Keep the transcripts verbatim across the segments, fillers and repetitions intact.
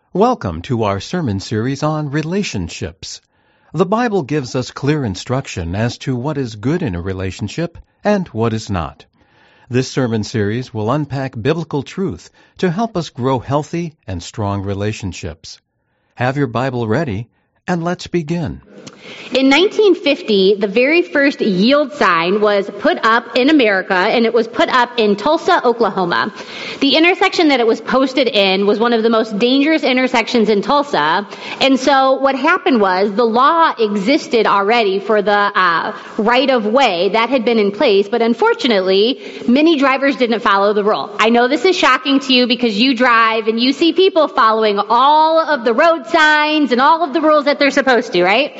Welcome to our sermon series on relationships. The Bible gives us clear instruction as to what is good in a relationship and what is not. This sermon series will unpack biblical truth to help us grow healthy and strong relationships. Have your Bible ready, and let's begin. In nineteen fifty, the very first yield sign was put up in America, and it was put up in Tulsa, Oklahoma. The intersection that it was posted in was one of the most dangerous intersections in Tulsa, and so what happened was the law existed already for the uh, right-of-way. That had been in place, but unfortunately, many drivers didn't follow the rule. I know this is shocking to you because you drive and you see people following all of the road signs and all of the rules that they're supposed to, right?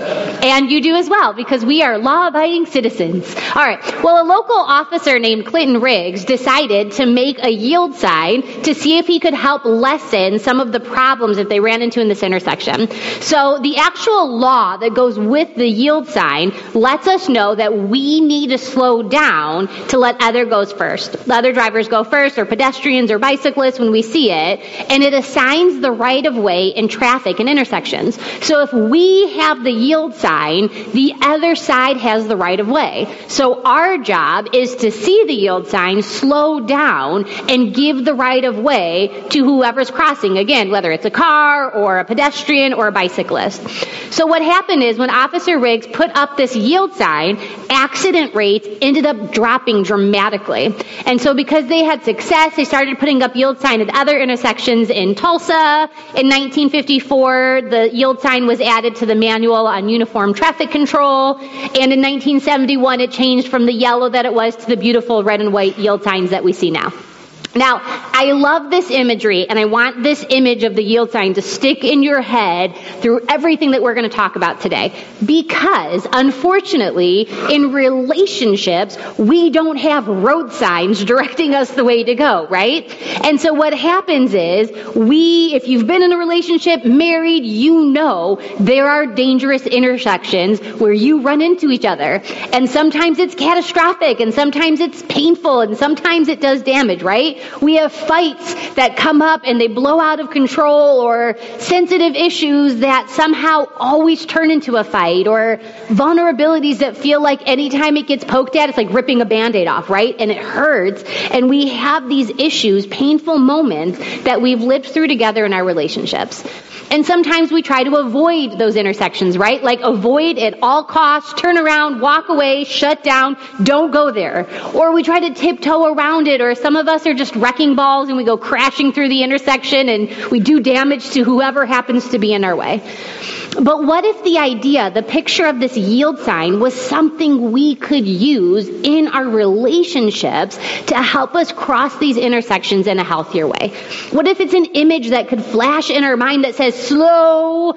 And you do as well, because we are law-abiding citizens. All right. Well, a local officer named Clinton Riggs decided to make a yield sign to see if he could help lessen some of the problems that they ran into in this intersection. So the actual law that goes with the yield sign lets us know that we need to slow down to let other goes first. Other drivers go first, or pedestrians or bicyclists when we see it, and it assigns the right-of-way in traffic and intersections. So if we have the yield sign, the other side has the right of way. So our job is to see the yield sign, slow down, and give the right of way to whoever's crossing. Again, whether it's a car or a pedestrian or a bicyclist. So what happened is when Officer Riggs put up this yield sign, accident rates ended up dropping dramatically. And so because they had success, they started putting up yield sign at other intersections in Tulsa. In nineteen fifty-four, the yield sign was added to the manual on uniform traffic control, and in nineteen seventy-one it changed from the yellow that it was to the beautiful red and white yield signs that we see now. Now, I love this imagery, and I want this image of the yield sign to stick in your head through everything that we're going to talk about today. Because, unfortunately, in relationships, we don't have road signs directing us the way to go, right? And so what happens is, we, if you've been in a relationship, married, you know there are dangerous intersections where you run into each other. And sometimes it's catastrophic, and sometimes it's painful, and sometimes it does damage, right? We have fights that come up and they blow out of control, or sensitive issues that somehow always turn into a fight, or vulnerabilities that feel like anytime it gets poked at, it's like ripping a Band-Aid off, right? And it hurts. And we have these issues, painful moments that we've lived through together in our relationships. And sometimes we try to avoid those intersections, right? Like avoid at all costs, turn around, walk away, shut down, don't go there. Or we try to tiptoe around it, or some of us are just wrecking balls and we go crashing through the intersection and we do damage to whoever happens to be in our way. But what if the idea, the picture of this yield sign was something we could use in our relationships to help us cross these intersections in a healthier way? What if it's an image that could flash in our mind that says, slow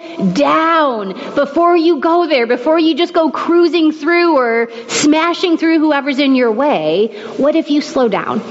down before you go there, before you just go cruising through or smashing through whoever's in your way? What if you slow down?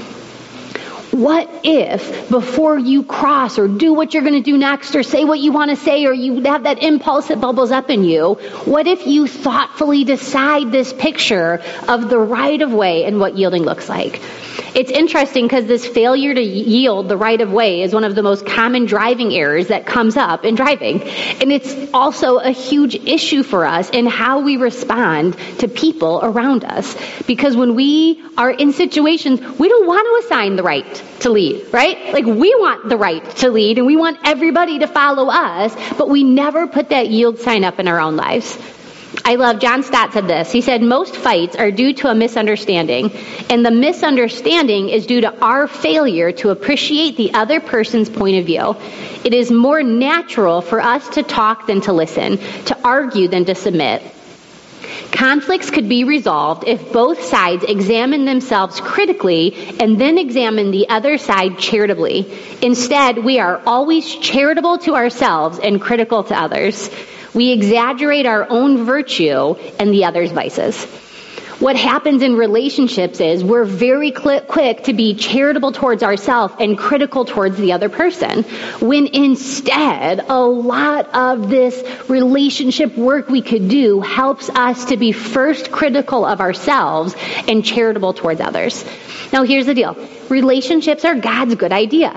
What if before you cross or do what you're going to do next or say what you want to say, or you have that impulse that bubbles up in you, what if you thoughtfully decide this picture of the right of way and what yielding looks like? It's interesting because this failure to yield the right of way is one of the most common driving errors that comes up in driving. And it's also a huge issue for us in how we respond to people around us. Because when we are in situations, we don't want to assign the right to lead, right? Like we want the right to lead and we want everybody to follow us, but we never put that yield sign up in our own lives. I love, John Stott said this. He said, most fights are due to a misunderstanding, and the misunderstanding is due to our failure to appreciate the other person's point of view. It is more natural for us to talk than to listen, to argue than to submit. Conflicts could be resolved if both sides examine themselves critically and then examine the other side charitably. Instead, we are always charitable to ourselves and critical to others. We exaggerate our own virtue and the other's vices. What happens in relationships is we're very quick to be charitable towards ourselves and critical towards the other person, when instead a lot of this relationship work we could do helps us to be first critical of ourselves and charitable towards others. Now here's the deal. Relationships are God's good idea.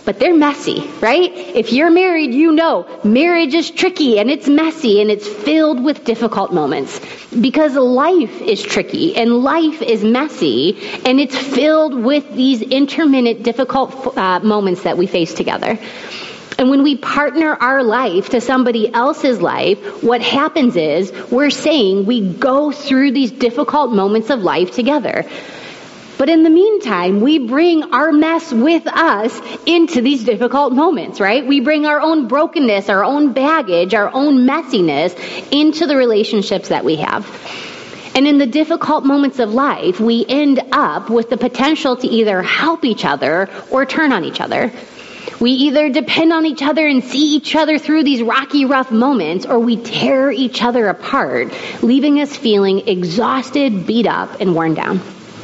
but they're messy, right? If you're married, you know marriage is tricky and it's messy and it's filled with difficult moments because life is tricky and life is messy and it's filled with these intermittent difficult uh, moments that we face together. And when we partner our life to somebody else's life, what happens is we're saying we go through these difficult moments of life together. But in the meantime, we bring our mess with us into these difficult moments, right? We bring our own brokenness, our own baggage, our own messiness into the relationships that we have. And in the difficult moments of life, we end up with the potential to either help each other or turn on each other. We either depend on each other and see each other through these rocky, rough moments, or we tear each other apart, leaving us feeling exhausted, beat up, and worn down.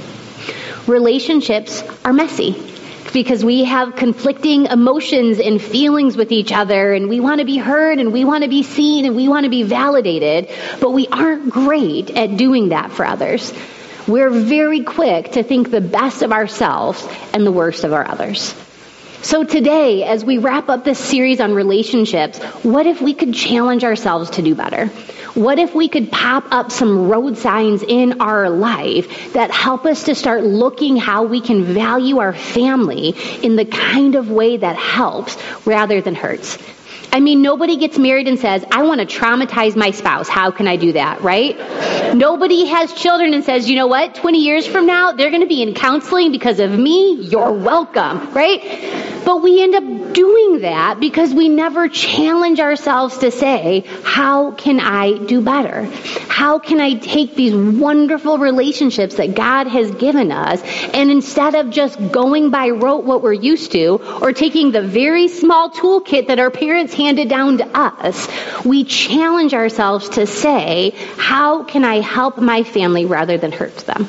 Relationships are messy because we have conflicting emotions and feelings with each other, and we want to be heard, and we want to be seen, and we want to be validated, but we aren't great at doing that for others. We're very quick to think the best of ourselves and the worst of our others. So today, as we wrap up this series on relationships, what if we could challenge ourselves to do better? What if we could pop up some road signs in our life that help us to start looking how we can value our family in the kind of way that helps rather than hurts? I mean, nobody gets married and says, I want to traumatize my spouse. How can I do that, right? Nobody has children and says, you know what, twenty years from now, they're going to be in counseling because of me. You're welcome, right? But we end up doing that because we never challenge ourselves to say, how can I do better? How can I take these wonderful relationships that God has given us, and instead of just going by rote what we're used to, or taking the very small toolkit that our parents handed down to us, we challenge ourselves to say, how can I help my family rather than hurt them?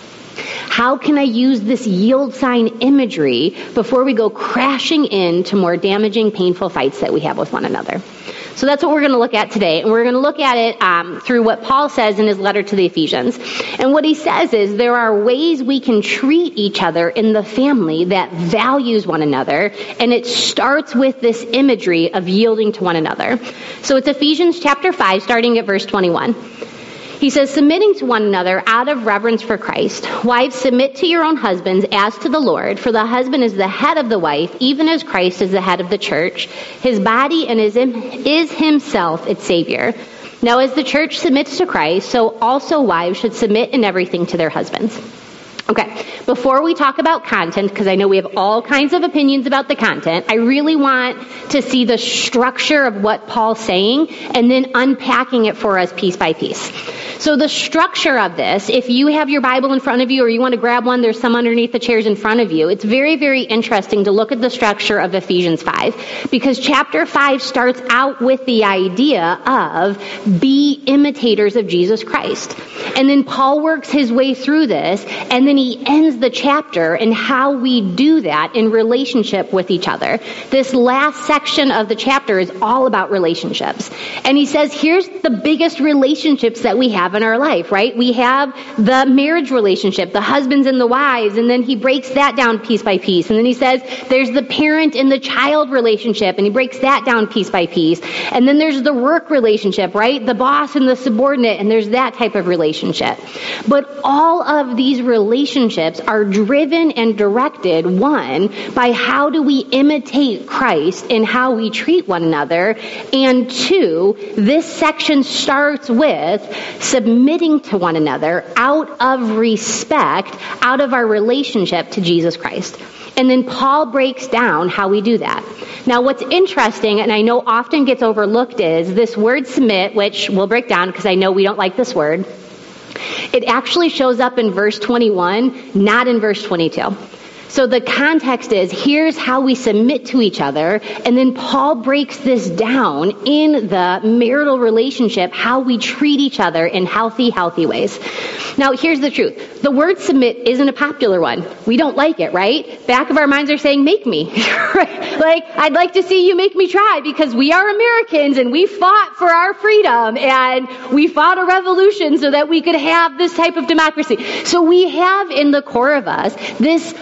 How can I use this yield sign imagery before we go crashing into more damaging, painful fights that we have with one another? So that's what we're going to look at today. And we're going to look at it um, through what Paul says in his letter to the Ephesians. And what he says is there are ways we can treat each other in the family that values one another. And it starts with this imagery of yielding to one another. So it's Ephesians chapter five, starting at verse twenty-one. He says, submitting to one another out of reverence for Christ. Wives, submit to your own husbands as to the Lord, for the husband is the head of the wife, even as Christ is the head of the church, his body, and is, is himself its Savior. Now, as the church submits to Christ, so also wives should submit in everything to their husbands. Okay, before we talk about content, because I know we have all kinds of opinions about the content, I really want to see the structure of what Paul's saying and then unpacking it for us piece by piece. So the structure of this, if you have your Bible in front of you or you want to grab one, there's some underneath the chairs in front of you. It's very, very interesting to look at the structure of Ephesians five, because chapter five starts out with the idea of be imitators of Jesus Christ. And then Paul works his way through this, and then he ends the chapter in how we do that in relationship with each other. This last section of the chapter is all about relationships. And he says, here's the biggest relationships that we have in our life, right? We have the marriage relationship, the husbands and the wives, and then he breaks that down piece by piece. And then he says, there's the parent and the child relationship, and he breaks that down piece by piece. And then there's the work relationship, right? The boss and the subordinate, and there's that type of relationship. But all of these relationships are driven and directed, one, by how do we imitate Christ in how we treat one another, and two, this section starts with submitting to one another out of respect, out of our relationship to Jesus Christ. And then Paul breaks down how we do that. Now, what's interesting, and I know often gets overlooked, is this word submit, which we'll break down because I know we don't like this word. It actually shows up in verse twenty-one, not in verse twenty-two. So the context is, here's how we submit to each other, and then Paul breaks this down in the marital relationship, how we treat each other in healthy, healthy ways. Now, here's the truth. The word submit isn't a popular one. We don't like it, right? Back of our minds are saying, make me. Like, I'd like to see you make me try, because we are Americans, and we fought for our freedom, and we fought a revolution so that we could have this type of democracy. So we have in the core of us this long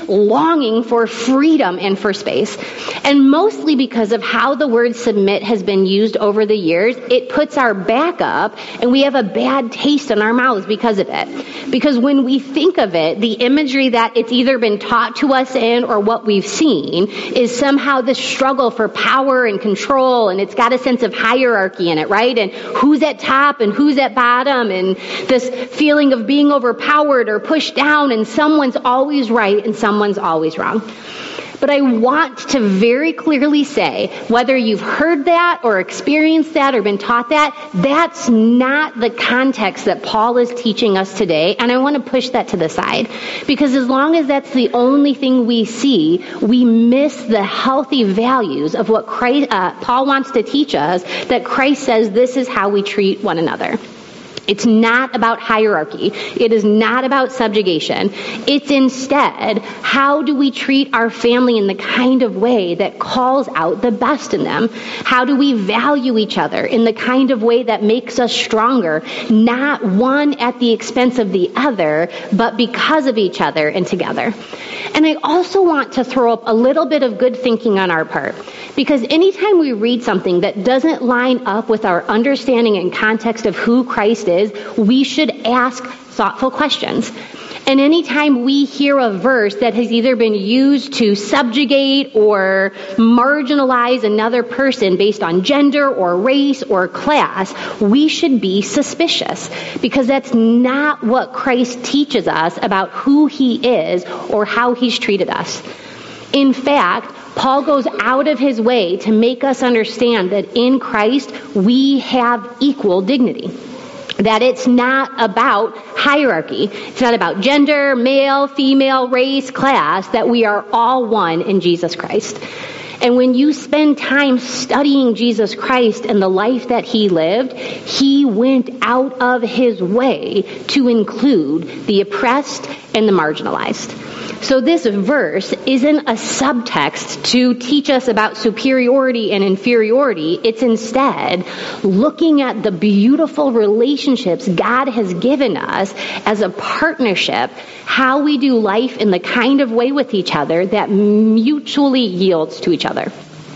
longing for freedom and for space. And mostly because of how the word submit has been used over the years, it puts our back up and we have a bad taste in our mouths because of it. Because when we think of it, the imagery that it's either been taught to us in or what we've seen is somehow this struggle for power and control, and it's got a sense of hierarchy in it, right? And who's at top and who's at bottom, and this feeling of being overpowered or pushed down, and someone's always right and someone's always wrong. But I want to very clearly say, whether you've heard that or experienced that or been taught that, that's not the context that Paul is teaching us today. And I want to push that to the side. Because as long as that's the only thing we see, we miss the healthy values of what Christ, uh, Paul wants to teach us, that Christ says this is how we treat one another. It's not about hierarchy. It is not about subjugation. It's instead, how do we treat our family in the kind of way that calls out the best in them? How do we value each other in the kind of way that makes us stronger, not one at the expense of the other, but because of each other and together? And I also want to throw up a little bit of good thinking on our part, because anytime we read something that doesn't line up with our understanding and context of who Christ is, we should ask thoughtful questions. And anytime we hear a verse that has either been used to subjugate or marginalize another person based on gender or race or class, we should be suspicious, because that's not what Christ teaches us about who he is or how he's treated us. In fact, Paul goes out of his way to make us understand that in Christ we have equal dignity. That it's not about hierarchy. It's not about gender, male, female, race, class, that we are all one in Jesus Christ. And when you spend time studying Jesus Christ and the life that he lived, he went out of his way to include the oppressed and the marginalized. So this verse isn't a subtext to teach us about superiority and inferiority. It's instead looking at the beautiful relationships God has given us as a partnership, how we do life in the kind of way with each other that mutually yields to each other.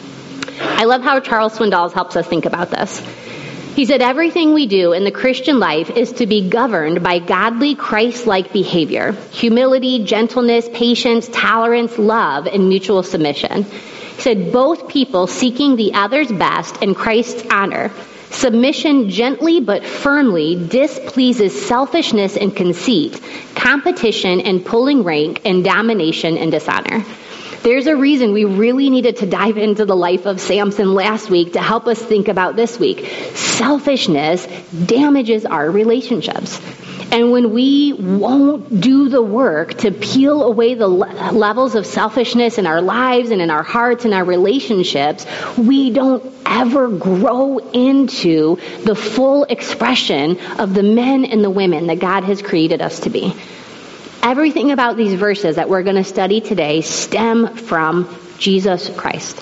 I love how Charles Swindoll helps us think about this. He said, everything we do in the Christian life is to be governed by godly, Christ-like behavior, humility, gentleness, patience, tolerance, love, and mutual submission. He said, both people seeking the other's best and Christ's honor. Submission gently but firmly displeases selfishness and conceit, competition and pulling rank, and domination and dishonor. There's a reason we really needed to dive into the life of Samson last week to help us think about this week. Selfishness damages our relationships. And when we won't do the work to peel away the le- levels of selfishness in our lives and in our hearts and our relationships, we don't ever grow into the full expression of the men and the women that God has created us to be. Everything about these verses that we're going to study today stem from Jesus Christ.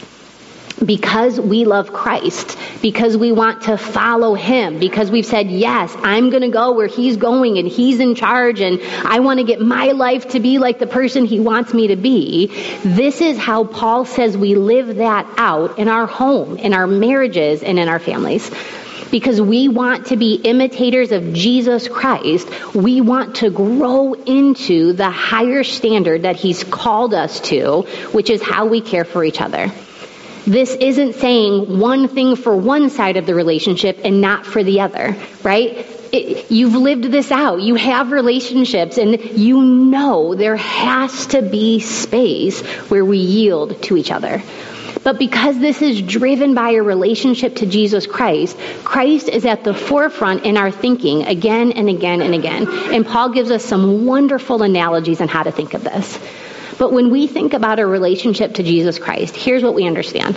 Because we love Christ, because we want to follow him, because we've said, yes, I'm going to go where he's going and he's in charge and I want to get my life to be like the person he wants me to be. This is how Paul says we live that out in our home, in our marriages, and in our families. Because we want to be imitators of Jesus Christ, we want to grow into the higher standard that he's called us to, which is how we care for each other. This isn't saying one thing for one side of the relationship and not for the other, right? It, you've lived this out. You have relationships, and you know there has to be space where we yield to each other. But because this is driven by a relationship to Jesus Christ, Christ is at the forefront in our thinking again and again and again. And Paul gives us some wonderful analogies on how to think of this. But when we think about a relationship to Jesus Christ, here's what we understand.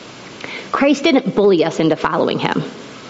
Christ didn't bully us into following him,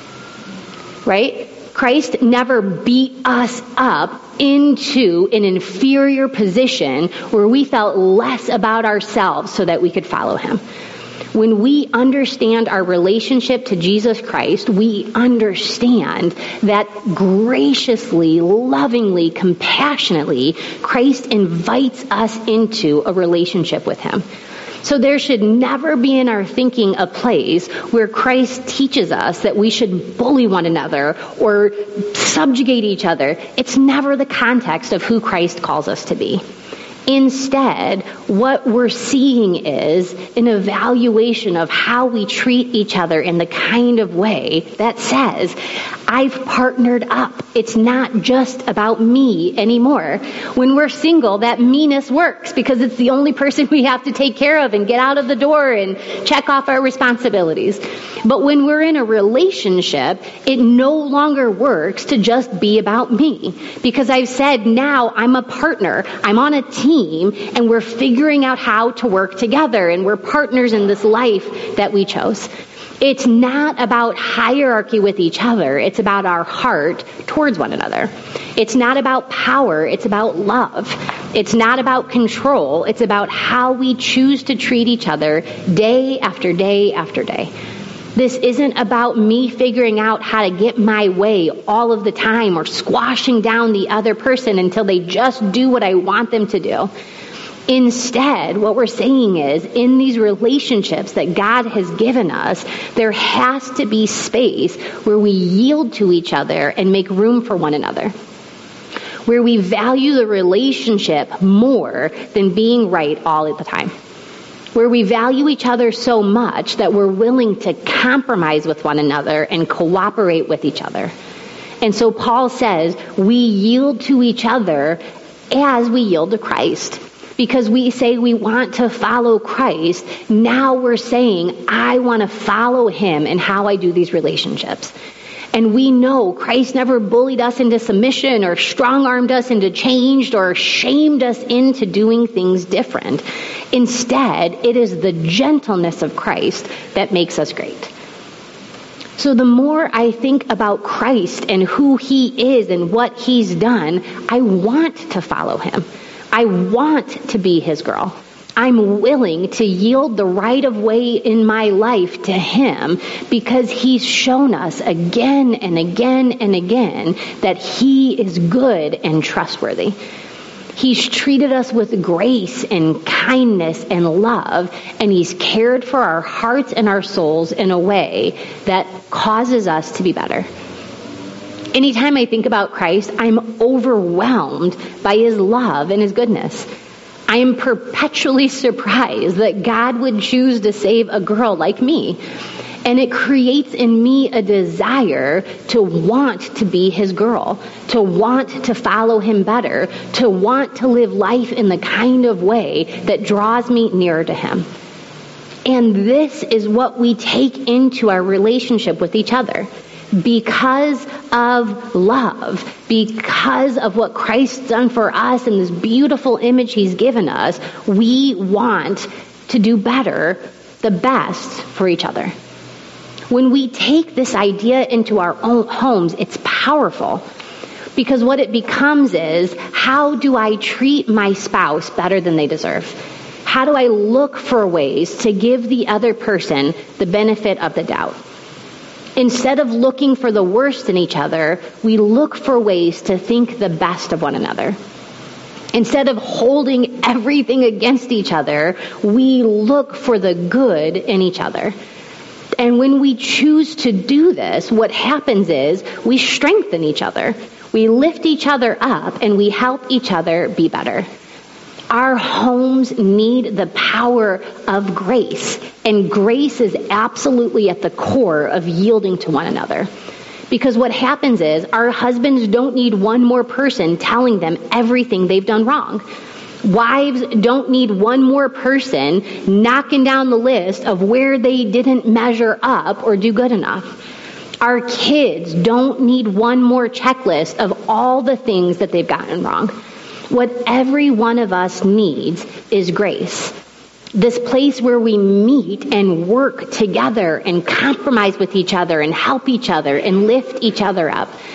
right? Christ never beat us up into an inferior position where we felt less about ourselves so that we could follow him. When we understand our relationship to Jesus Christ, we understand that graciously, lovingly, compassionately, Christ invites us into a relationship with him. So there should never be in our thinking a place where Christ teaches us that we should bully one another or subjugate each other. It's never the context of who Christ calls us to be. Instead, what we're seeing is an evaluation of how we treat each other in the kind of way that says, I've partnered up. It's not just about me anymore. When we're single, that meanness works because it's the only person we have to take care of and get out of the door and check off our responsibilities. But when we're in a relationship, it no longer works to just be about me because I've said now I'm a partner. I'm on a team and we're figuring out how to work together and we're partners in this life that we chose. It's not about hierarchy with each other. It's about our heart towards one another. It's not about power. It's about love. It's not about control. It's about how we choose to treat each other day after day after day. This isn't about me figuring out how to get my way all of the time or squashing down the other person until they just do what I want them to do. Instead, what we're saying is, in these relationships that God has given us, there has to be space where we yield to each other and make room for one another. Where we value the relationship more than being right all of the time. Where we value each other so much that we're willing to compromise with one another and cooperate with each other. And so Paul says, we yield to each other as we yield to Christ. Because we say we want to follow Christ, now we're saying, I want to follow him in how I do these relationships. And we know Christ never bullied us into submission or strong-armed us into change or shamed us into doing things different. Instead, it is the gentleness of Christ that makes us great. So the more I think about Christ and who he is and what he's done, I want to follow him. I want to be his girl. I'm willing to yield the right of way in my life to him because he's shown us again and again and again that he is good and trustworthy. He's treated us with grace and kindness and love, and he's cared for our hearts and our souls in a way that causes us to be better. Anytime I think about Christ, I'm overwhelmed by his love and his goodness. I am perpetually surprised that God would choose to save a girl like me. And it creates in me a desire to want to be his girl, to want to follow him better, to want to live life in the kind of way that draws me nearer to him. And this is what we take into our relationship with each other. Because of love, because of what Christ's done for us and this beautiful image he's given us, we want to do better, the best for each other. When we take this idea into our own homes, it's powerful. Because what it becomes is, how do I treat my spouse better than they deserve? How do I look for ways to give the other person the benefit of the doubt? Instead of looking for the worst in each other, we look for ways to think the best of one another. Instead of holding everything against each other, we look for the good in each other. And when we choose to do this, what happens is we strengthen each other. We lift each other up and we help each other be better. Our homes need the power of grace, and grace is absolutely at the core of yielding to one another. Because what happens is our husbands don't need one more person telling them everything they've done wrong. Wives don't need one more person knocking down the list of where they didn't measure up or do good enough. Our kids don't need one more checklist of all the things that they've gotten wrong. What every one of us needs is grace. This place where we meet and work together and compromise with each other and help each other and lift each other up.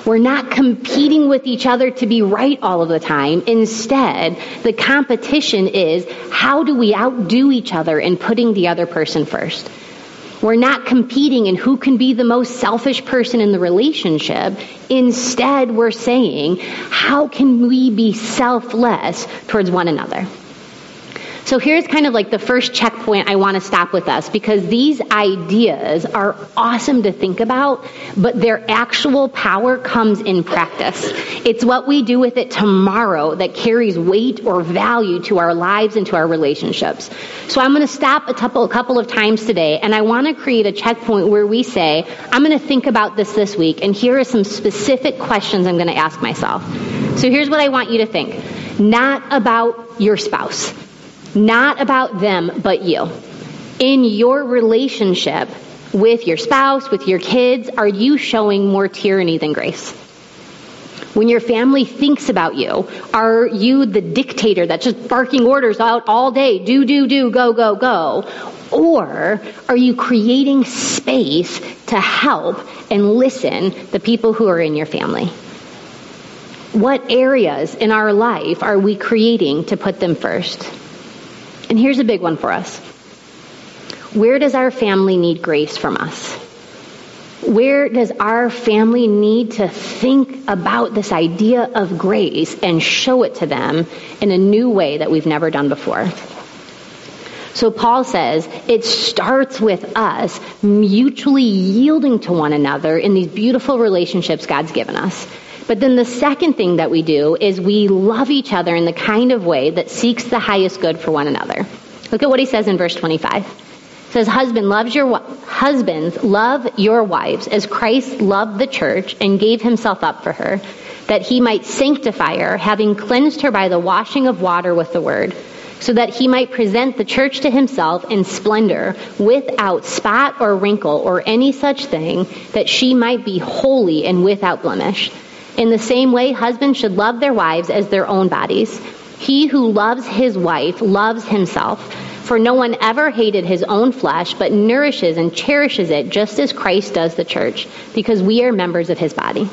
We're not competing with each other to be right all of the time. Instead, the competition is, how do we outdo each other in putting the other person first? We're not competing in who can be the most selfish person in the relationship. Instead, we're saying, how can we be selfless towards one another? So here's kind of like the first checkpoint I want to stop with us, because these ideas are awesome to think about, but their actual power comes in practice. It's what we do with it tomorrow that carries weight or value to our lives and to our relationships. So I'm going to stop a couple, a couple of times today, and I want to create a checkpoint where we say, I'm going to think about this this week, and here are some specific questions I'm going to ask myself. So here's what I want you to think. Not about your spouse. Not about them, but you. In your relationship with your spouse, with your kids, are you showing more tyranny than grace? When your family thinks about you, are you the dictator that's just barking orders out all day? Do, do, do, go, go, go. Or are you creating space to help and listen to the people who are in your family? What areas in our life are we creating to put them first? And here's a big one for us. Where does our family need grace from us? Where does our family need to think about this idea of grace and show it to them in a new way that we've never done before? So Paul says it starts with us mutually yielding to one another in these beautiful relationships God's given us. But then the second thing that we do is we love each other in the kind of way that seeks the highest good for one another. Look at what he says in verse twenty-five. It says, Husband loves your husbands, love your wives as Christ loved the church and gave himself up for her, that he might sanctify her, having cleansed her by the washing of water with the word, so that he might present the church to himself in splendor, without spot or wrinkle or any such thing, that she might be holy and without blemish. In the same way, husbands should love their wives as their own bodies. He who loves his wife loves himself. For no one ever hated his own flesh, but nourishes and cherishes it just as Christ does the church, because we are members of his body.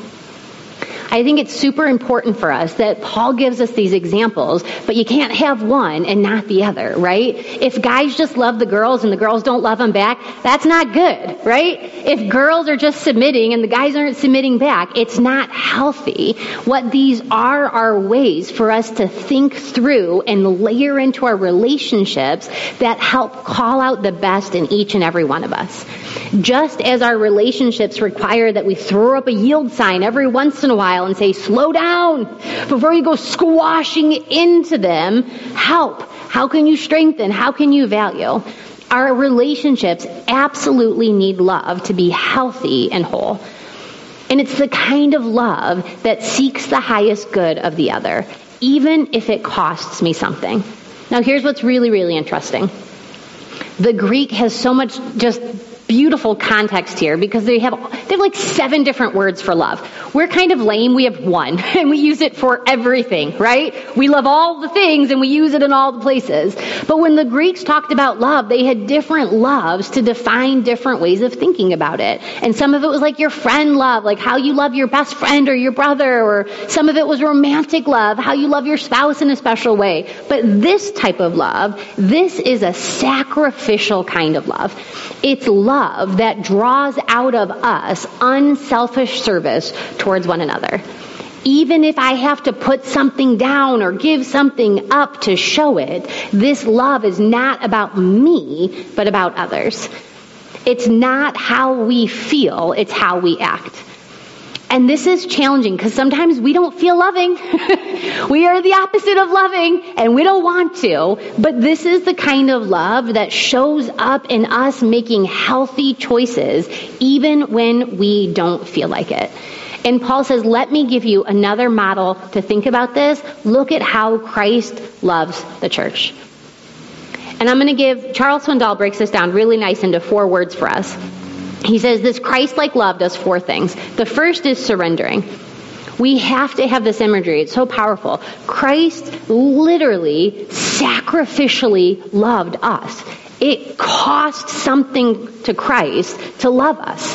I think it's super important for us that Paul gives us these examples, but you can't have one and not the other, right? If guys just love the girls and the girls don't love them back, that's not good, right? If girls are just submitting and the guys aren't submitting back, it's not healthy. What these are are ways for us to think through and layer into our relationships that help call out the best in each and every one of us. Just as our relationships require that we throw up a yield sign every once in a while and say, slow down, before you go squashing into them, help. How can you strengthen? How can you value? Our relationships absolutely need love to be healthy and whole. And it's the kind of love that seeks the highest good of the other, even if it costs me something. Now here's what's really, really interesting. The Greek has so much just beautiful context here, because they have they have like seven different words for love. We're kind of lame. We have one, and we use it for everything, right? We love all the things, and we use it in all the places. But when the Greeks talked about love, they had different loves to define different ways of thinking about it. And some of it was like your friend love, like how you love your best friend or your brother, or some of it was romantic love, how you love your spouse in a special way. But this type of love, this is a sacrificial kind of love. It's love that draws out of us unselfish service towards one another. Even if I have to put something down or give something up to show it, this love is not about me, but about others. It's not how we feel, it's how we act. And this is challenging because sometimes we don't feel loving. We are the opposite of loving, and we don't want to. But this is the kind of love that shows up in us making healthy choices, even when we don't feel like it. And Paul says, let me give you another model to think about this. Look at how Christ loves the church. And I'm going to give, Charles Swindoll breaks this down really nice into four words for us. He says this Christ-like love does four things. The first is surrendering. We have to have this imagery. It's so powerful. Christ literally sacrificially loved us. It cost something to Christ to love us.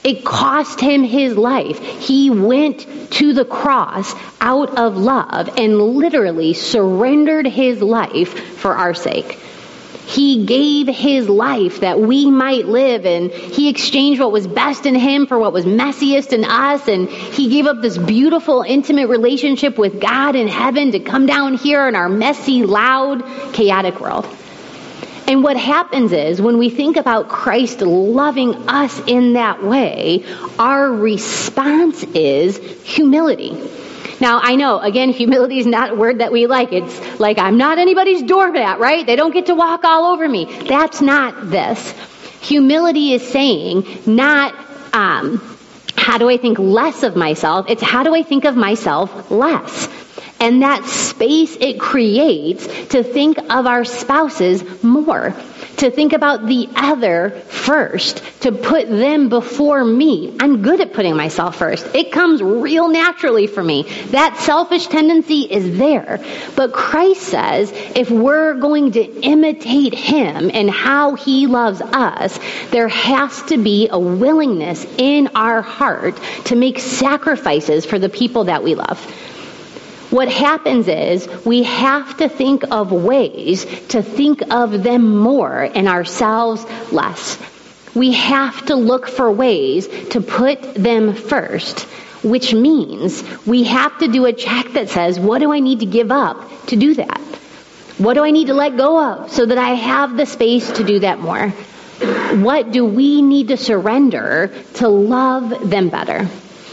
It cost him his life. He went to the cross out of love and literally surrendered his life for our sake. He gave his life that we might live, and he exchanged what was best in him for what was messiest in us, and he gave up this beautiful, intimate relationship with God in heaven to come down here in our messy, loud, chaotic world. And what happens is, when we think about Christ loving us in that way, our response is humility. Now, I know, again, humility is not a word that we like. It's like, I'm not anybody's doormat, right? They don't get to walk all over me. That's not this. Humility is saying, not, um, how do I think less of myself? It's how do I think of myself less? And that space it creates to think of our spouses more, to think about the other first, to put them before me. I'm good at putting myself first. It comes real naturally for me. That selfish tendency is there. But Christ says if we're going to imitate him and how he loves us, there has to be a willingness in our heart to make sacrifices for the people that we love. What happens is we have to think of ways to think of them more and ourselves less. We have to look for ways to put them first, which means we have to do a check that says, what do I need to give up to do that? What do I need to let go of so that I have the space to do that more? What do we need to surrender to love them better?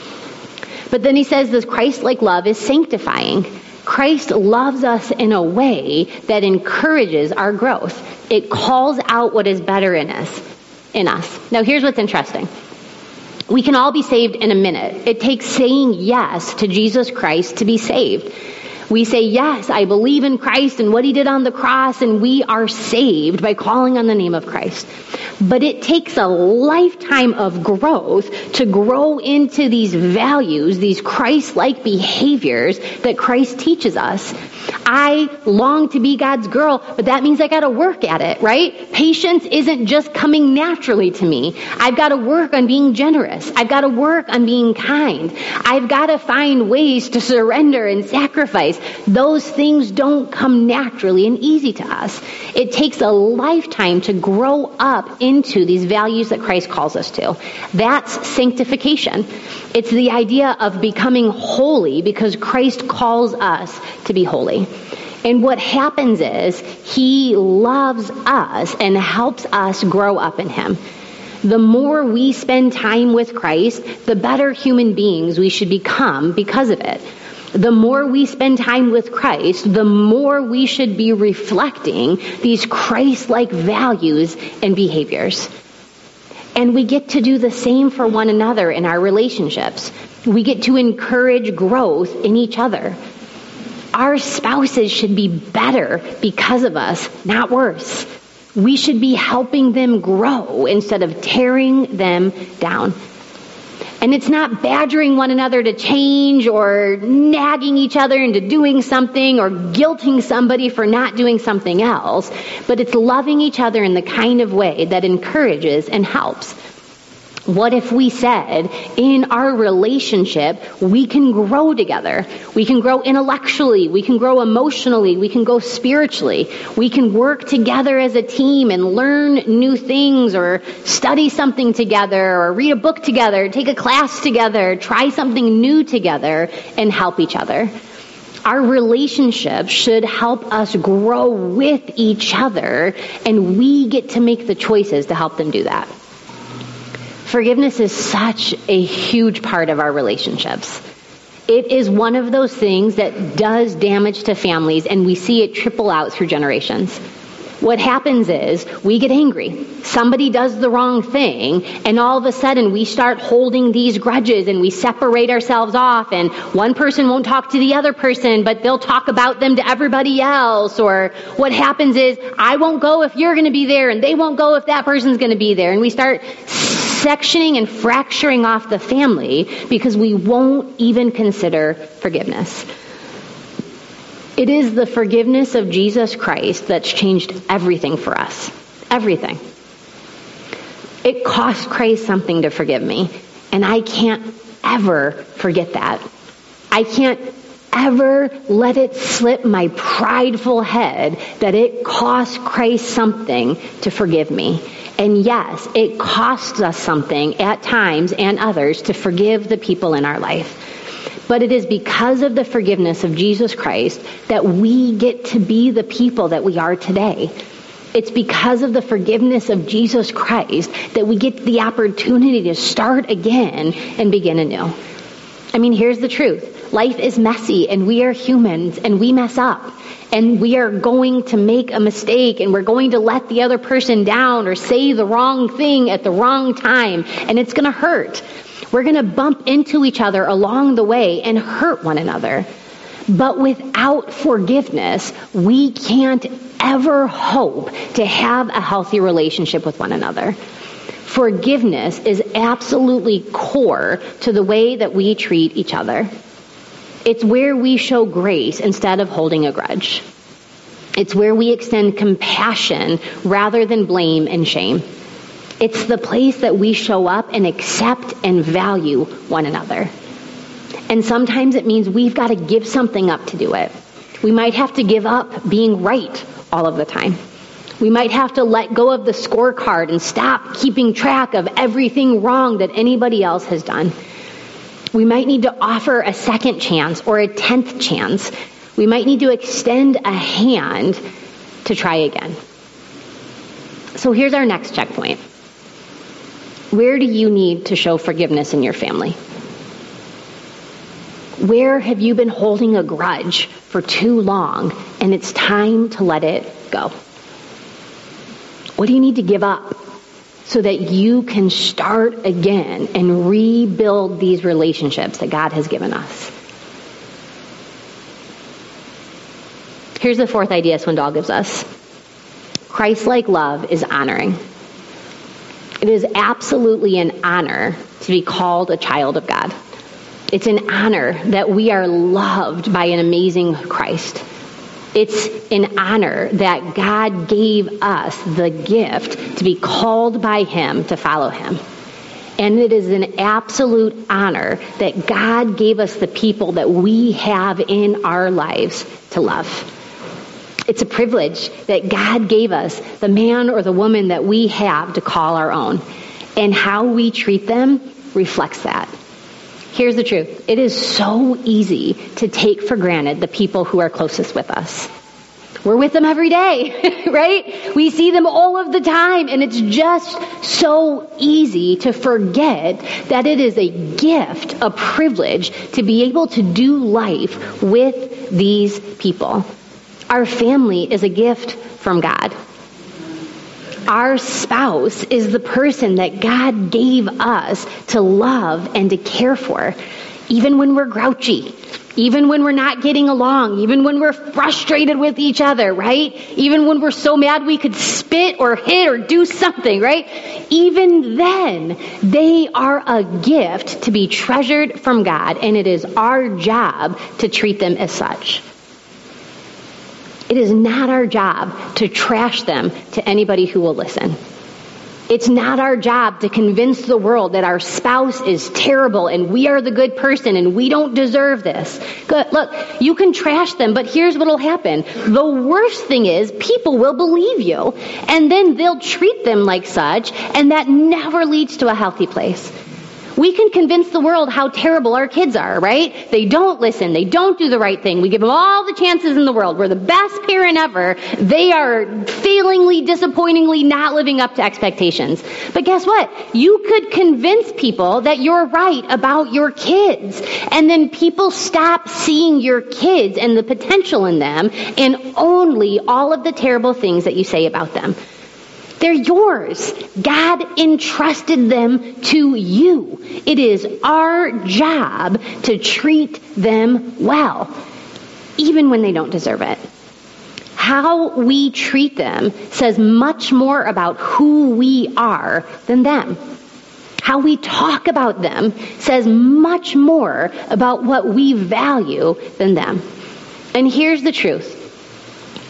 But then he says this Christ-like love is sanctifying. Christ loves us in a way that encourages our growth. It calls out what is better in us. In us. Now here's what's interesting. We can all be saved in a minute. It takes saying yes to Jesus Christ to be saved. We say, yes, I believe in Christ and what he did on the cross, and we are saved by calling on the name of Christ. But it takes a lifetime of growth to grow into these values, these Christ-like behaviors that Christ teaches us. I long to be God's girl, but that means I got to work at it, right? Patience isn't just coming naturally to me. I've got to work on being generous. I've got to work on being kind. I've got to find ways to surrender and sacrifice. Those things don't come naturally and easy to us. It takes a lifetime to grow up into these values that Christ calls us to. That's sanctification. It's the idea of becoming holy because Christ calls us to be holy. And what happens is he loves us and helps us grow up in him. The more we spend time with Christ, the better human beings we should become because of it. The more we spend time with Christ, the more we should be reflecting these Christ-like values and behaviors. And we get to do the same for one another in our relationships. We get to encourage growth in each other. Our spouses should be better because of us, not worse. We should be helping them grow instead of tearing them down. And it's not badgering one another to change or nagging each other into doing something or guilting somebody for not doing something else, but it's loving each other in the kind of way that encourages and helps. What if we said, in our relationship, we can grow together. We can grow intellectually. We can grow emotionally. We can grow spiritually. We can work together as a team and learn new things or study something together or read a book together, take a class together, try something new together, and help each other. Our relationship should help us grow with each other, and we get to make the choices to help them do that. Forgiveness is such a huge part of our relationships. It is one of those things that does damage to families, and we see it trickle out through generations. What happens is we get angry. Somebody does the wrong thing, and all of a sudden we start holding these grudges and we separate ourselves off, and one person won't talk to the other person, but they'll talk about them to everybody else. Or what happens is I won't go if you're going to be there, and they won't go if that person's going to be there. And we start sectioning and fracturing off the family because we won't even consider forgiveness. It is the forgiveness of Jesus Christ that's changed everything for us. Everything. It cost Christ something to forgive me. And I can't ever forget that. I can't ever let it slip my prideful head that it cost Christ something to forgive me. And yes, it costs us something at times and others to forgive the people in our life. But it is because of the forgiveness of Jesus Christ that we get to be the people that we are today. It's because of the forgiveness of Jesus Christ that we get the opportunity to start again and begin anew. I mean, here's the truth. Life is messy, and we are humans, and we mess up. And we are going to make a mistake, and we're going to let the other person down or say the wrong thing at the wrong time, and it's going to hurt. We're going to bump into each other along the way and hurt one another. But without forgiveness, we can't ever hope to have a healthy relationship with one another. Forgiveness is absolutely core to the way that we treat each other. It's where we show grace instead of holding a grudge. It's where we extend compassion rather than blame and shame. It's the place that we show up and accept and value one another. And sometimes it means we've got to give something up to do it. We might have to give up being right all of the time. We might have to let go of the scorecard and stop keeping track of everything wrong that anybody else has done. We might need to offer a second chance or a tenth chance. We might need to extend a hand to try again. So here's our next checkpoint. Where do you need to show forgiveness in your family? Where have you been holding a grudge for too long and it's time to let it go? What do you need to give up so that you can start again and rebuild these relationships that God has given us? Here's the fourth idea Swindoll gives us. Christ-like love is honoring. It is absolutely an honor to be called a child of God. It's an honor that we are loved by an amazing Christ. It's an honor that God gave us the gift to be called by Him to follow Him. And it is an absolute honor that God gave us the people that we have in our lives to love. It's a privilege that God gave us the man or the woman that we have to call our own. And how we treat them reflects that. Here's the truth. It is so easy to take for granted the people who are closest with us. We're with them every day, right? We see them all of the time, and it's just so easy to forget that it is a gift, a privilege, to be able to do life with these people. Our family is a gift from God. Our spouse is the person that God gave us to love and to care for, even when we're grouchy, even when we're not getting along, even when we're frustrated with each other, right? Even when we're so mad we could spit or hit or do something, right? Even then, they are a gift to be treasured from God, and it is our job to treat them as such. It is not our job to trash them to anybody who will listen. It's not our job to convince the world that our spouse is terrible and we are the good person and we don't deserve this. Good. Look, you can trash them, but here's what will happen. The worst thing is people will believe you, and then they'll treat them like such, and that never leads to a healthy place. We can convince the world how terrible our kids are, right? They don't listen. They don't do the right thing. We give them all the chances in the world. We're the best parent ever. They are failingly, disappointingly not living up to expectations. But guess what? You could convince people that you're right about your kids. And then people stop seeing your kids and the potential in them and only all of the terrible things that you say about them. They're yours. God entrusted them to you. It is our job to treat them well, even when they don't deserve it. How we treat them says much more about who we are than them. How we talk about them says much more about what we value than them. And here's the truth.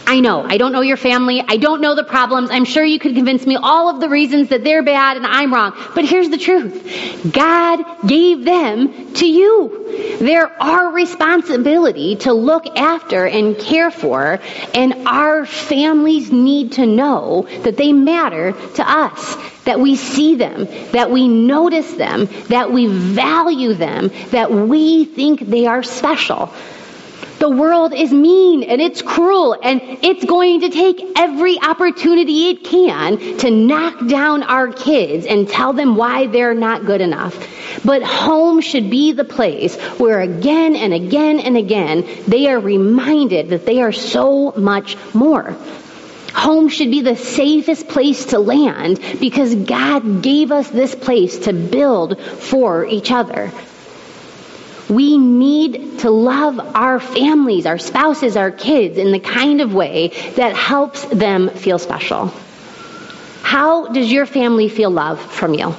I know, I don't know your family, I don't know the problems, I'm sure you could convince me all of the reasons that they're bad and I'm wrong, but here's the truth. God gave them to you. They're our responsibility to look after and care for, and our families need to know that they matter to us, that we see them, that we notice them, that we value them, that we think they are special. The world is mean and it's cruel and it's going to take every opportunity it can to knock down our kids and tell them why they're not good enough. But home should be the place where again and again and again they are reminded that they are so much more. Home should be the safest place to land because God gave us this place to build for each other. We need to love our families, our spouses, our kids in the kind of way that helps them feel special. How does your family feel love from you?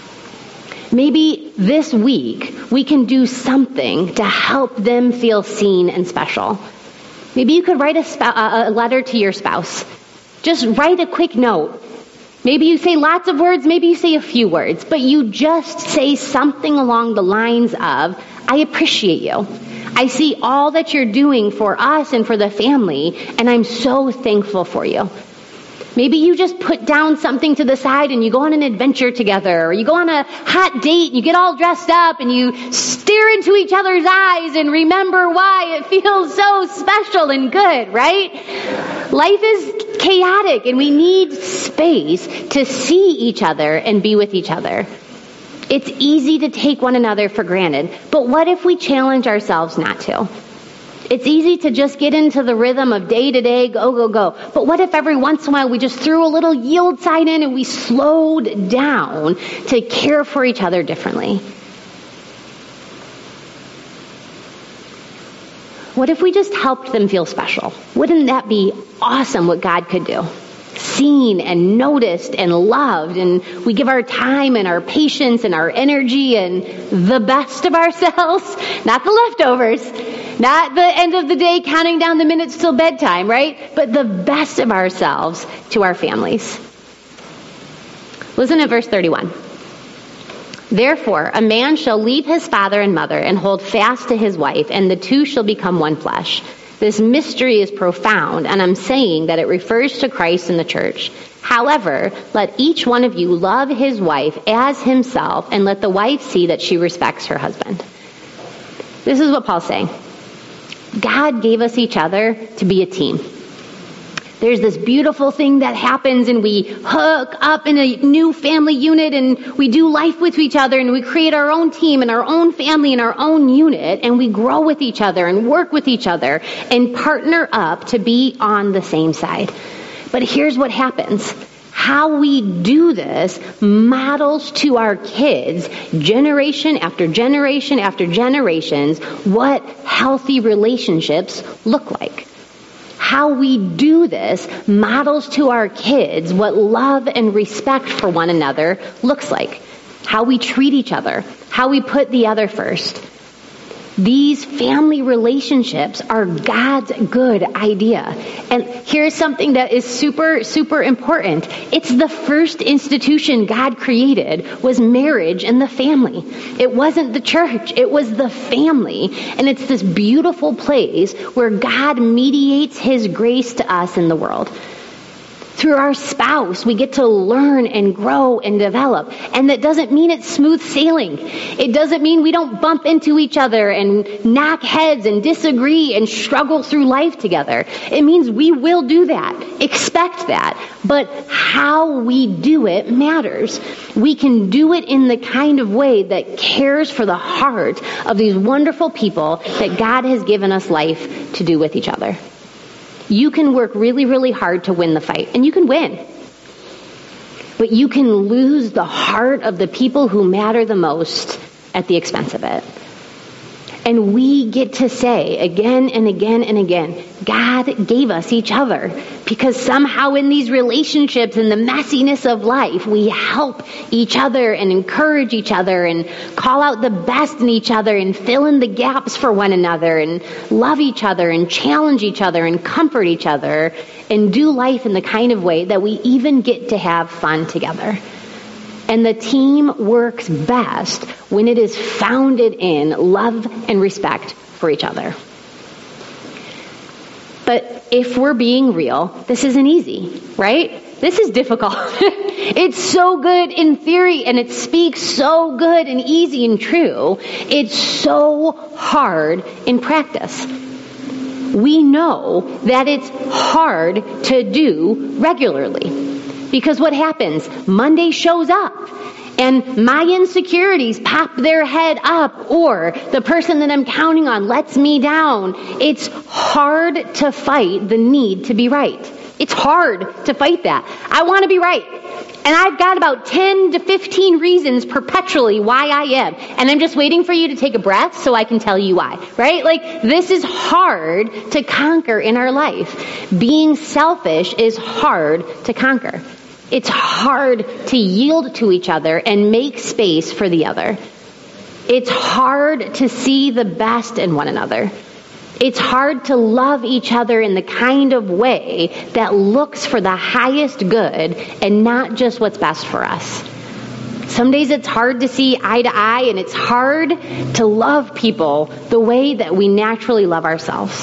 Maybe this week we can do something to help them feel seen and special. Maybe you could write a, sp- a letter to your spouse. Just write a quick note. Maybe you say lots of words, maybe you say a few words, but you just say something along the lines of, I appreciate you. I see all that you're doing for us and for the family, and I'm so thankful for you. Maybe you just put down something to the side and you go on an adventure together, or you go on a hot date and you get all dressed up and you stare into each other's eyes and remember why it feels so special and good, right? Life is chaotic and we need space to see each other and be with each other. It's easy to take one another for granted, but what if we challenge ourselves not to? It's easy to just get into the rhythm of day to day, go, go, go. But what if every once in a while we just threw a little yield sign in and we slowed down to care for each other differently? What if we just helped them feel special? Wouldn't that be awesome what God could do? Seen and noticed and loved, and we give our time and our patience and our energy and the best of ourselves, not the leftovers, not the end of the day counting down the minutes till bedtime, right? But the best of ourselves to our families. Listen to verse thirty-one. Therefore, a man shall leave his father and mother and hold fast to his wife, and the two shall become one flesh. This mystery is profound, and I'm saying that it refers to Christ and the church. However, let each one of you love his wife as himself, and let the wife see that she respects her husband. This is what Paul's saying. God gave us each other to be a team. There's this beautiful thing that happens and we hook up in a new family unit and we do life with each other and we create our own team and our own family and our own unit and we grow with each other and work with each other and partner up to be on the same side. But here's what happens. How we do this models to our kids, generation after generation after generations, what healthy relationships look like. How we do this models to our kids what love and respect for one another looks like. How we treat each other. How we put the other first. These family relationships are God's good idea. And here's something that is super, super important. It's the first institution God created was marriage and the family. It wasn't the church. It was the family. And it's this beautiful place where God mediates his grace to us in the world. Through our spouse, we get to learn and grow and develop. And that doesn't mean it's smooth sailing. It doesn't mean we don't bump into each other and knock heads and disagree and struggle through life together. It means we will do that. Expect that. But how we do it matters. We can do it in the kind of way that cares for the heart of these wonderful people that God has given us life to do with each other. You can work really, really hard to win the fight, and you can win. But you can lose the heart of the people who matter the most at the expense of it. And we get to say again and again and again, God gave us each other, because somehow in these relationships and the messiness of life, we help each other and encourage each other and call out the best in each other and fill in the gaps for one another and love each other and challenge each other and comfort each other and do life in the kind of way that we even get to have fun together. And the team works best when it is founded in love and respect for each other. But if we're being real, this isn't easy, right? This is difficult. It's so good in theory, and it speaks so good and easy and true. It's so hard in practice. We know that it's hard to do regularly. Because what happens? Monday shows up and my insecurities pop their head up, or the person that I'm counting on lets me down. It's hard to fight the need to be right. It's hard to fight that. I want to be right. And I've got about ten to fifteen reasons perpetually why I am. And I'm just waiting for you to take a breath so I can tell you why, right? Like, this is hard to conquer in our life. Being selfish is hard to conquer. It's hard to yield to each other and make space for the other. It's hard to see the best in one another. It's hard to love each other in the kind of way that looks for the highest good and not just what's best for us. Some days it's hard to see eye to eye, and it's hard to love people the way that we naturally love ourselves.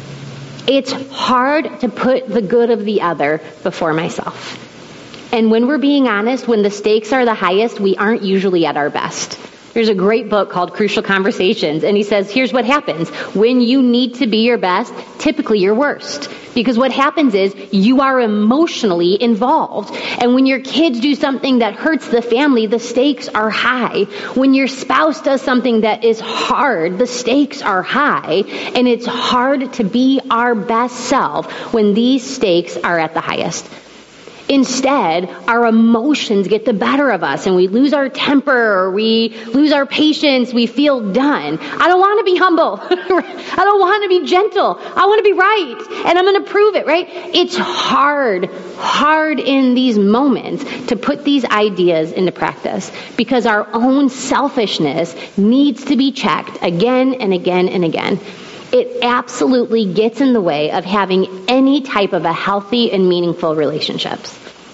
It's hard to put the good of the other before myself. And when we're being honest, when the stakes are the highest, we aren't usually at our best. There's a great book called Crucial Conversations, and he says, here's what happens. When you need to be your best, typically you're worst. Because what happens is you are emotionally involved. And when your kids do something that hurts the family, the stakes are high. When your spouse does something that is hard, the stakes are high. And it's hard to be our best self when these stakes are at the highest. Instead, our emotions get the better of us and we lose our temper, or we lose our patience, we feel done. I don't want to be humble. I don't want to be gentle. I want to be right, and I'm going to prove it, right? It's hard, hard in these moments to put these ideas into practice, because our own selfishness needs to be checked again and again and again. It absolutely gets in the way of having any type of a healthy and meaningful relationships.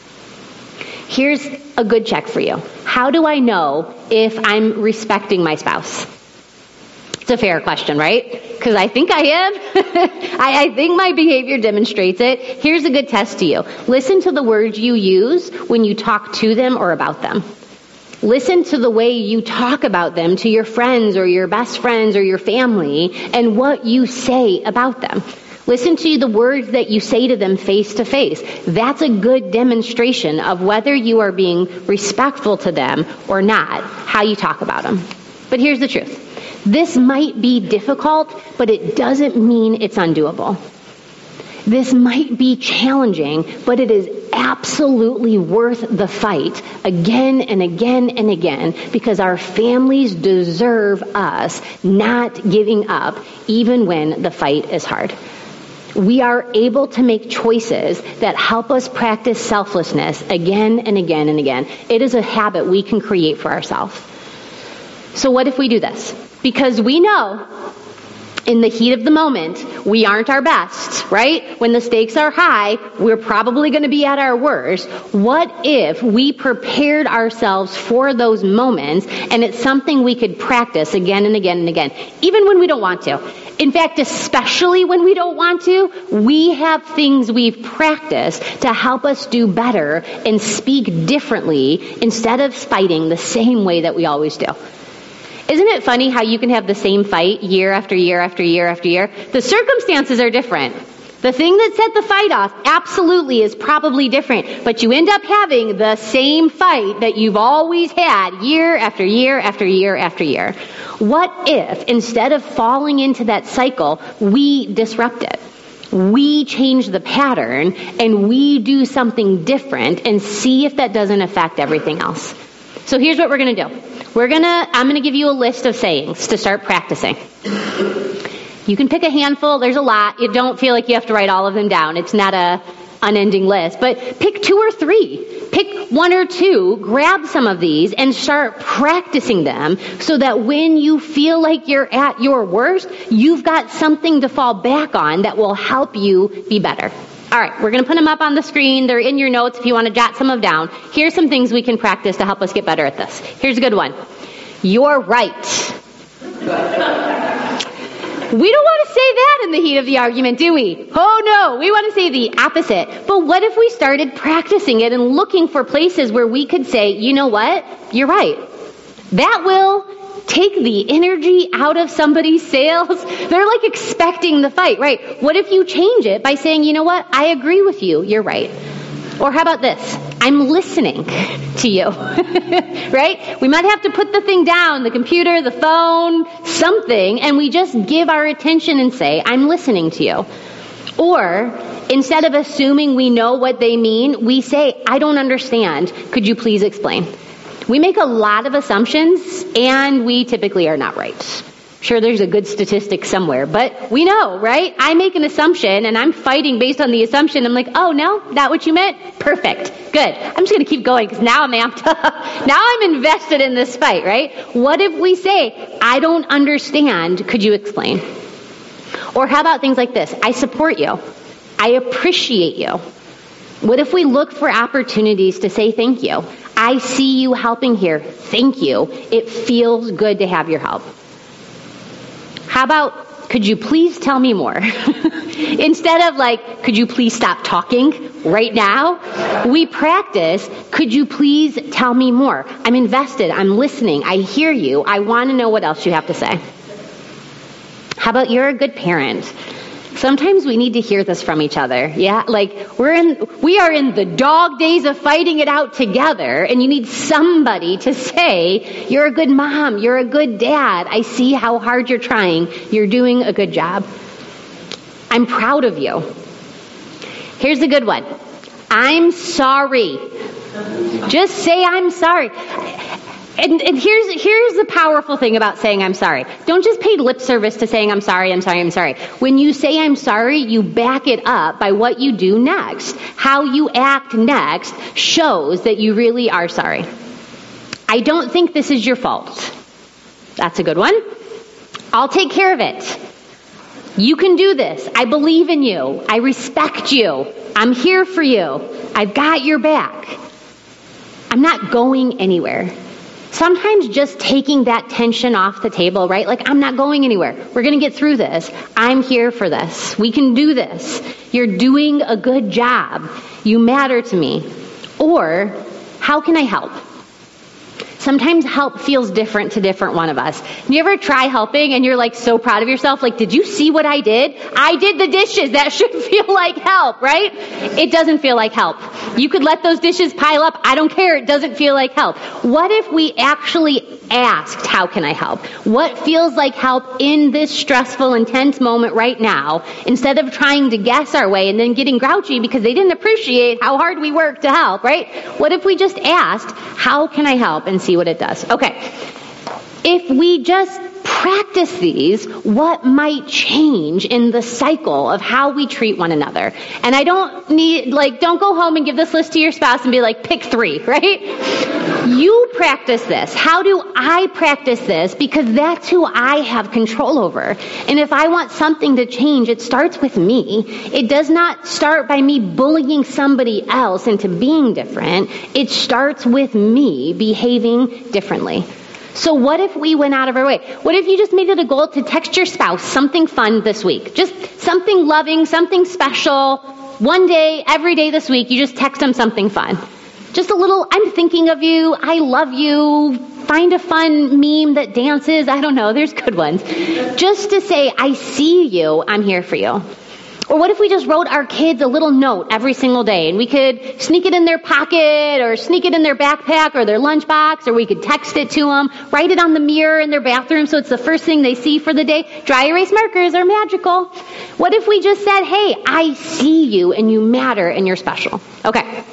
Here's a good check for you. How do I know if I'm respecting my spouse? It's a fair question, right? Because I think I am. I, I think my behavior demonstrates it. Here's a good test to you. Listen to the words you use when you talk to them or about them. Listen to the way you talk about them to your friends or your best friends or your family, and what you say about them. Listen to the words that you say to them face to face. That's a good demonstration of whether you are being respectful to them or not, how you talk about them. But here's the truth. This might be difficult, but it doesn't mean it's undoable. This might be challenging, but it is absolutely worth the fight again and again and again, because our families deserve us not giving up even when the fight is hard. We are able to make choices that help us practice selflessness again and again and again. It is a habit we can create for ourselves. So what if we do this? Because we know in the heat of the moment, we aren't our best, right? When the stakes are high, we're probably going to be at our worst. What if we prepared ourselves for those moments, and it's something we could practice again and again and again, even when we don't want to? In fact, especially when we don't want to, we have things we've practiced to help us do better and speak differently instead of fighting the same way that we always do. Isn't it funny how you can have the same fight year after year after year after year? The circumstances are different. The thing that set the fight off absolutely is probably different, but you end up having the same fight that you've always had year after year after year after year. What if, instead of falling into that cycle, we disrupt it? We change the pattern and we do something different and see if that doesn't affect everything else. So here's what we're going to do. We're going to, I'm going to give you a list of sayings to start practicing. You can pick a handful. There's a lot. You don't feel like you have to write all of them down. It's not a unending list. But pick two or three. Pick one or two. Grab some of these and start practicing them so that when you feel like you're at your worst, you've got something to fall back on that will help you be better. All right, we're going to put them up on the screen. They're in your notes if you want to jot some of them down. Here's some things we can practice to help us get better at this. Here's a good one. You're right. We don't want to say that in the heat of the argument, do we? Oh no, we want to say the opposite. But what if we started practicing it and looking for places where we could say, you know what? You're right. That will take the energy out of somebody's sails. They're like expecting the fight, right? What if you change it by saying, you know what? I agree with you. You're right. Or how about this? I'm listening to you, right? We might have to put the thing down, the computer, the phone, something, and we just give our attention and say, I'm listening to you. Or instead of assuming we know what they mean, we say, I don't understand. Could you please explain? We make a lot of assumptions, and we typically are not right. Sure, there's a good statistic somewhere, but we know, right? I make an assumption, and I'm fighting based on the assumption. I'm like, oh, no, not what you meant? Perfect. Good. I'm just going to keep going because now I'm amped up. Now I'm invested in this fight, right? What if we say, I don't understand. Could you explain? Or how about things like this? I support you. I appreciate you. What if we look for opportunities to say thank you? I see you helping here. Thank you. It feels good to have your help. How about, could you please tell me more? Instead of like, could you please stop talking right now? We practice, could you please tell me more? I'm invested. I'm listening. I hear you. I want to know what else you have to say. How about you're a good parent? Sometimes we need to hear this from each other. Yeah, like we're in, we are in the dog days of fighting it out together, and you need somebody to say, you're a good mom, you're a good dad, I see how hard you're trying, you're doing a good job. I'm proud of you. Here's a good one. I'm sorry. Just say I'm sorry. And, and here's here's the powerful thing about saying I'm sorry. Don't just pay lip service to saying I'm sorry, I'm sorry, I'm sorry. When you say I'm sorry, you back it up by what you do next. How you act next shows that you really are sorry. I don't think this is your fault. That's a good one. I'll take care of it. You can do this. I believe in you. I respect you. I'm here for you. I've got your back. I'm not going anywhere. Sometimes just taking that tension off the table, right? Like, I'm not going anywhere. We're going to get through this. I'm here for this. We can do this. You're doing a good job. You matter to me. Or, how can I help? Sometimes help feels different to different one of us. You ever try helping and you're like so proud of yourself? Like, did you see what I did? I did the dishes. That should feel like help, right? It doesn't feel like help. You could let those dishes pile up. I don't care. It doesn't feel like help. What if we actually asked, how can I help? What feels like help in this stressful, intense moment right now, instead of trying to guess our way and then getting grouchy because they didn't appreciate how hard we worked to help, right? What if we just asked, how can I help, and see what it does? Okay. If we just practice these, what might change in the cycle of how we treat one another? And I don't need, like, don't go home and give this list to your spouse and be like, pick three, right? You practice this. How do I practice this? Because that's who I have control over. And if I want something to change, it starts with me. It does not start by me bullying somebody else into being different. It starts with me behaving differently. So what if we went out of our way? What if you just made it a goal to text your spouse something fun this week? Just something loving, something special. One day, every day this week, you just text them something fun. Just a little, I'm thinking of you, I love you, find a fun meme that dances, I don't know, there's good ones. Just to say, I see you, I'm here for you. Or what if we just wrote our kids a little note every single day, and we could sneak it in their pocket, or sneak it in their backpack or their lunchbox, or we could text it to them, write it on the mirror in their bathroom so it's the first thing they see for the day. Dry erase markers are magical. What if we just said, hey, I see you and you matter and you're special? Okay.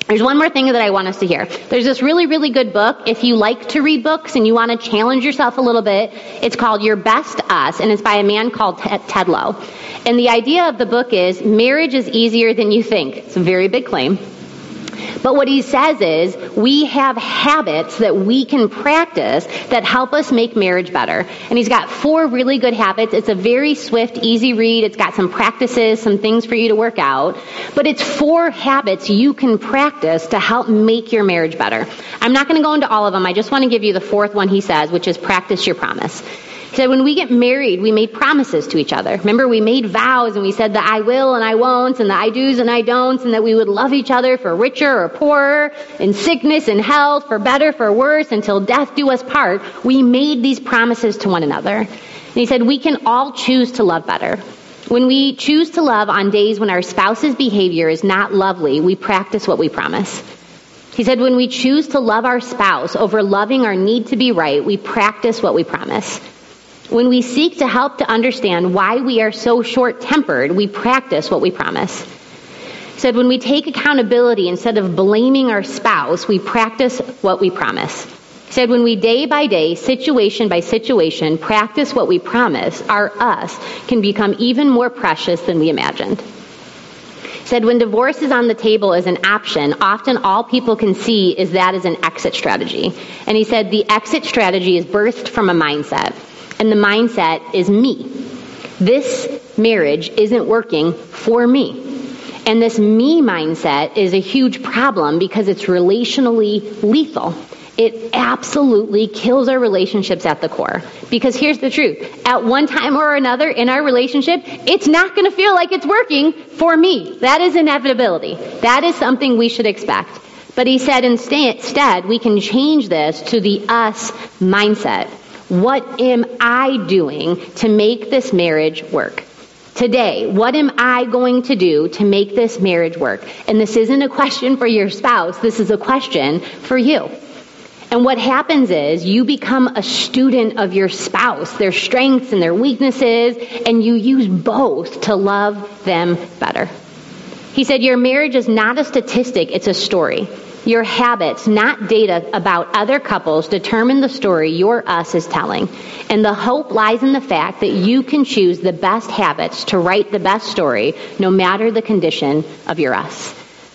There's one more thing that I want us to hear. There's this really, really good book. If you like to read books and you want to challenge yourself a little bit, it's called Your Best Us, and it's by a man called Ted Lowe. And the idea of the book is marriage is easier than you think. It's a very big claim. But what he says is we have habits that we can practice that help us make marriage better. And he's got four really good habits. It's a very swift, easy read. It's got some practices, some things for you to work out. But it's four habits you can practice to help make your marriage better. I'm not going to go into all of them. I just want to give you the fourth one he says, which is practice your promise. He said when we get married, we made promises to each other. Remember, we made vows and we said the I will and I won't and the I do's and I don'ts, and that we would love each other for richer or poorer, in sickness and health, for better, for worse, until death do us part. We made these promises to one another. And he said we can all choose to love better. When we choose to love on days when our spouse's behavior is not lovely, we practice what we promise. He said when we choose to love our spouse over loving our need to be right, we practice what we promise. When we seek to help to understand why we are so short-tempered, we practice what we promise. He said when we take accountability instead of blaming our spouse, we practice what we promise. He said when we day by day, situation by situation, practice what we promise, our us can become even more precious than we imagined. He said when divorce is on the table as an option, often all people can see is that as an exit strategy. And he said the exit strategy is birthed from a mindset. And the mindset is me. This marriage isn't working for me. And this me mindset is a huge problem because it's relationally lethal. It absolutely kills our relationships at the core. Because here's the truth. At one time or another in our relationship, it's not going to feel like it's working for me. That is inevitability. That is something we should expect. But he said instead, we can change this to the us mindset. What am I doing to make this marriage work? Today, what am I going to do to make this marriage work? And this isn't a question for your spouse. This is a question for you. And what happens is you become a student of your spouse, their strengths and their weaknesses, and you use both to love them better. He said your marriage is not a statistic, it's a story. Your habits, not data about other couples, determine the story your us is telling. And the hope lies in the fact that you can choose the best habits to write the best story, no matter the condition of your us.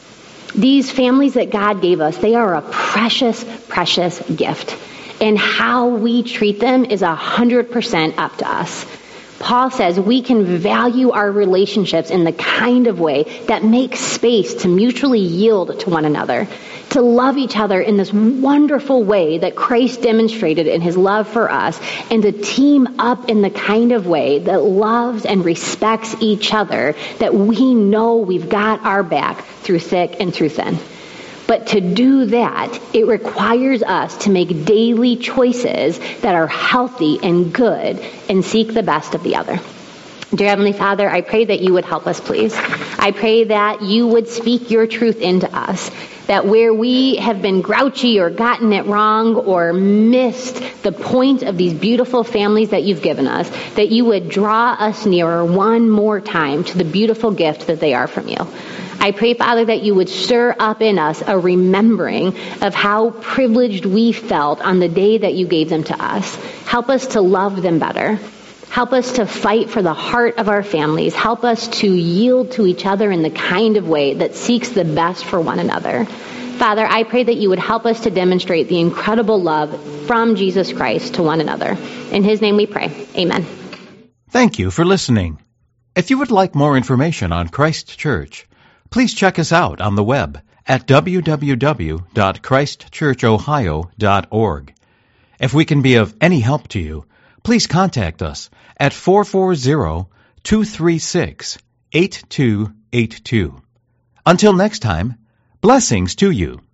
These families that God gave us, they are a precious, precious gift. And how we treat them is one hundred percent up to us. Paul says we can value our relationships in the kind of way that makes space to mutually yield to one another, to love each other in this wonderful way that Christ demonstrated in his love for us, and to team up in the kind of way that loves and respects each other, that we know we've got our back through thick and through thin. But to do that, it requires us to make daily choices that are healthy and good and seek the best of the other. Dear Heavenly Father, I pray that you would help us, please. I pray that you would speak your truth into us, that where we have been grouchy or gotten it wrong or missed the point of these beautiful families that you've given us, that you would draw us nearer one more time to the beautiful gift that they are from you. I pray, Father, that you would stir up in us a remembering of how privileged we felt on the day that you gave them to us. Help us to love them better. Help us to fight for the heart of our families. Help us to yield to each other in the kind of way that seeks the best for one another. Father, I pray that you would help us to demonstrate the incredible love from Jesus Christ to one another. In his name we pray. Amen. Thank you for listening. If you would like more information on Christ Church, please check us out on the web at w w w dot christ church ohio dot org. If we can be of any help to you, please contact us at four four zero, two three six, eight two eight two. Until next time, blessings to you.